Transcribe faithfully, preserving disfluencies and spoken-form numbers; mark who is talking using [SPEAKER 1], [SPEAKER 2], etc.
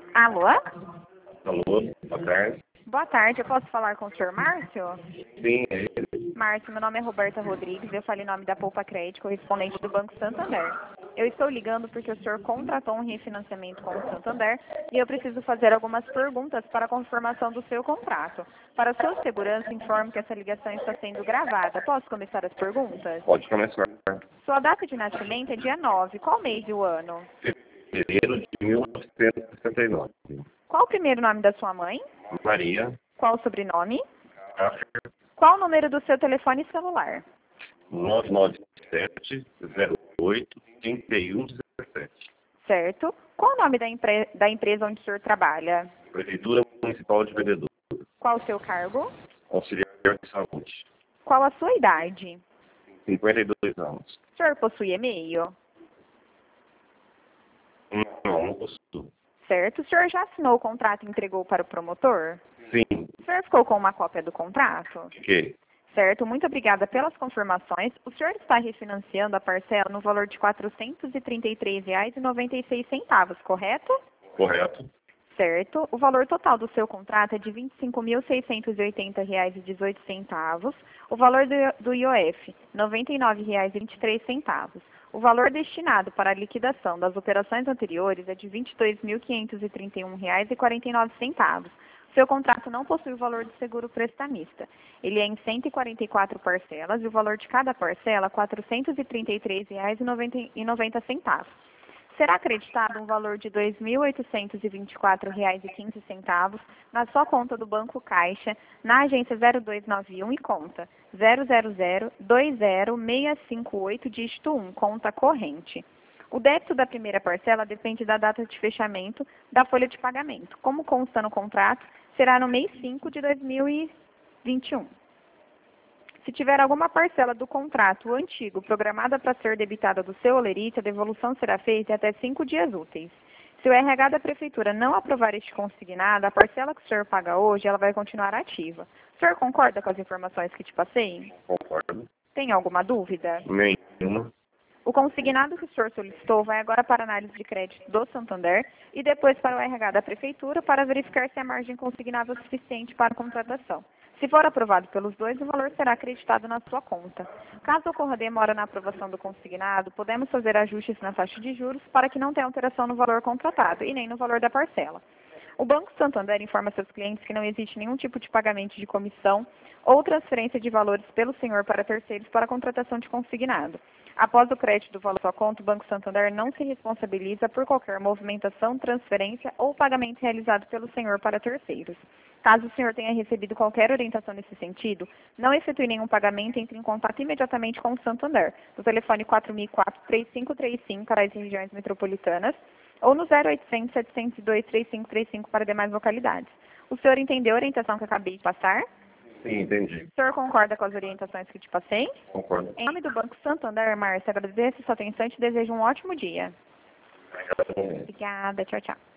[SPEAKER 1] Alô?
[SPEAKER 2] Alô, boa tarde.
[SPEAKER 1] Boa tarde, eu posso falar com o senhor Márcio?
[SPEAKER 2] Sim, é ele.
[SPEAKER 1] Márcio, meu nome é Roberta Rodrigues, eu falo em nome da Poupa Crédito, correspondente do Banco Santander. Eu estou ligando porque o senhor contratou um refinanciamento com o Santander e eu preciso fazer algumas perguntas para a confirmação do seu contrato. Para sua segurança, informo que essa ligação está sendo gravada. Posso começar as perguntas?
[SPEAKER 2] Pode começar.
[SPEAKER 1] Sua data de nascimento é dia nove. Qual mês e o ano?
[SPEAKER 2] Fevereiro de mil novecentos e sessenta e nove.
[SPEAKER 1] Qual o primeiro nome da sua mãe?
[SPEAKER 2] Maria,
[SPEAKER 1] Qual o sobrenome?
[SPEAKER 2] Café,
[SPEAKER 1] Qual o número do seu telefone celular?
[SPEAKER 2] nove nove sete, zero oito, cinco um um sete.
[SPEAKER 1] Certo. Qual o nome da, empre da empresa onde o senhor trabalha?
[SPEAKER 2] Prefeitura Municipal de Vendedor.
[SPEAKER 1] Qual o seu cargo?
[SPEAKER 2] Auxiliar de Saúde.
[SPEAKER 1] Qual a sua idade?
[SPEAKER 2] cinquenta e dois anos.
[SPEAKER 1] O senhor possui e-mail?
[SPEAKER 2] Não, não possuo.
[SPEAKER 1] Certo. O senhor já assinou o contrato e entregou para o promotor?
[SPEAKER 2] Sim.
[SPEAKER 1] O senhor ficou com uma cópia do contrato?
[SPEAKER 2] Fiquei.
[SPEAKER 1] Certo. Muito obrigada pelas confirmações. O senhor está refinanciando a parcela no valor de quatrocentos e trinta e três reais e noventa e seis centavos, correto?
[SPEAKER 2] Correto.
[SPEAKER 1] Certo. O valor total do seu contrato é de vinte e cinco mil seiscentos e oitenta reais e dezoito centavos. O valor do, do I O F, noventa e nove reais e vinte e três centavos. O valor destinado para a liquidação das operações anteriores é de vinte e dois mil quinhentos e trinta e um reais e quarenta e nove centavos. Seu contrato não possui o valor de seguro prestamista. Ele é em cento e quarenta e quatro parcelas e o valor de cada parcela é quatrocentos e trinta e três reais e noventa centavos. Será acreditado um valor de dois mil oitocentos e vinte e quatro reais e quinze centavos na sua conta do Banco Caixa, na agência zero dois nove um e conta zero zero zero dois zero seis cinco oito, dígito um, conta corrente. O débito da primeira parcela depende da data de fechamento da folha de pagamento. Como consta no contrato, será no mês cinco de dois mil e vinte e um. Se tiver alguma parcela do contrato antigo programada para ser debitada do seu olerite, a devolução será feita em até cinco dias úteis. Se o R H da Prefeitura não aprovar este consignado, a parcela que o senhor paga hoje, ela vai continuar ativa. O senhor concorda com as informações que te passei?
[SPEAKER 2] Concordo.
[SPEAKER 1] Tem alguma dúvida?
[SPEAKER 2] Nenhuma.
[SPEAKER 1] O consignado que o senhor solicitou vai agora para a análise de crédito do Santander e depois para o R H da Prefeitura para verificar se a margem consignável é suficiente para a contratação. Se for aprovado pelos dois, o valor será acreditado na sua conta. Caso ocorra demora na aprovação do consignado, podemos fazer ajustes na taxa de juros para que não tenha alteração no valor contratado e nem no valor da parcela. O Banco Santander informa seus clientes que não existe nenhum tipo de pagamento de comissão ou transferência de valores pelo senhor para terceiros para a contratação de consignado. Após o crédito do valor da sua conta, o Banco Santander não se responsabiliza por qualquer movimentação, transferência ou pagamento realizado pelo senhor para terceiros. Caso o senhor tenha recebido qualquer orientação nesse sentido, não efetue nenhum pagamento e entre em contato imediatamente com o Santander, no telefone quatro mil e quatro, três cinco três cinco para as regiões metropolitanas, ou no zero oitocentos, setecentos e dois, três cinco três cinco para demais localidades. O senhor entendeu a orientação que acabei de passar?
[SPEAKER 2] Sim, entendi.
[SPEAKER 1] O senhor concorda com as orientações que te passei?
[SPEAKER 2] Concordo.
[SPEAKER 1] Em nome do Banco Santander, Márcia, agradeço sua atenção e te desejo um ótimo dia.
[SPEAKER 2] Obrigado.
[SPEAKER 1] Obrigada, tchau, tchau.